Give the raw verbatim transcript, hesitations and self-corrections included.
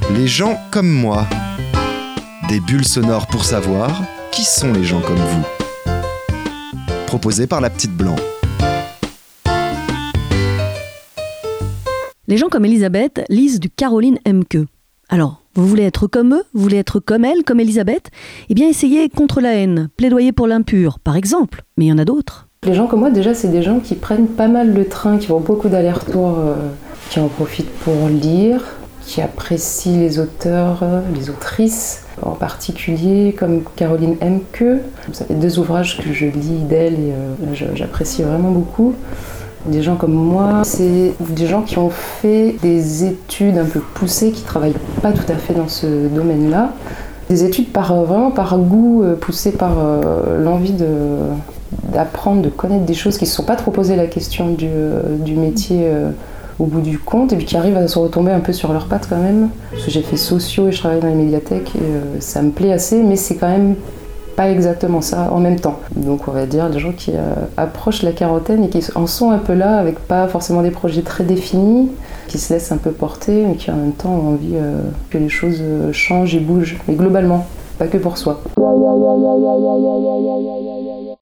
Les gens comme moi. Des bulles sonores pour savoir qui sont les gens comme vous. Proposé par la petite Blanc. Les gens comme Elisabeth lisent du Caroline Emke. Alors, vous voulez être comme eux? Vous voulez être comme elle, comme Elisabeth? Eh bien, essayez Contre la haine, plaidoyer pour l'impur, par exemple. Mais il y en a d'autres. Les gens comme moi, déjà, c'est des gens qui prennent pas mal le train, qui font beaucoup d'allers-retours, euh, qui en profitent pour lire, qui apprécient les auteurs, les autrices, en particulier comme Caroline Emke. Ça fait deux ouvrages que je lis d'elle et euh, je, j'apprécie vraiment beaucoup. Des gens comme moi, c'est des gens qui ont fait des études un peu poussées, qui ne travaillent pas tout à fait dans ce domaine-là. Des études par, vraiment par goût, poussées par euh, l'envie de, d'apprendre, de connaître des choses qui ne se sont pas trop posées la question du, du métier euh, au bout du compte, et puis qui arrivent à se retomber un peu sur leurs pattes quand même. Parce que j'ai fait sociaux et je travaille dans les médiathèques, et euh, ça me plaît assez, mais c'est quand même pas exactement ça en même temps. Donc on va dire les gens qui euh, approchent la quarantaine et qui en sont un peu là, avec pas forcément des projets très définis, qui se laissent un peu porter, mais qui en même temps ont envie euh, que les choses euh, changent et bougent, mais globalement, pas que pour soi.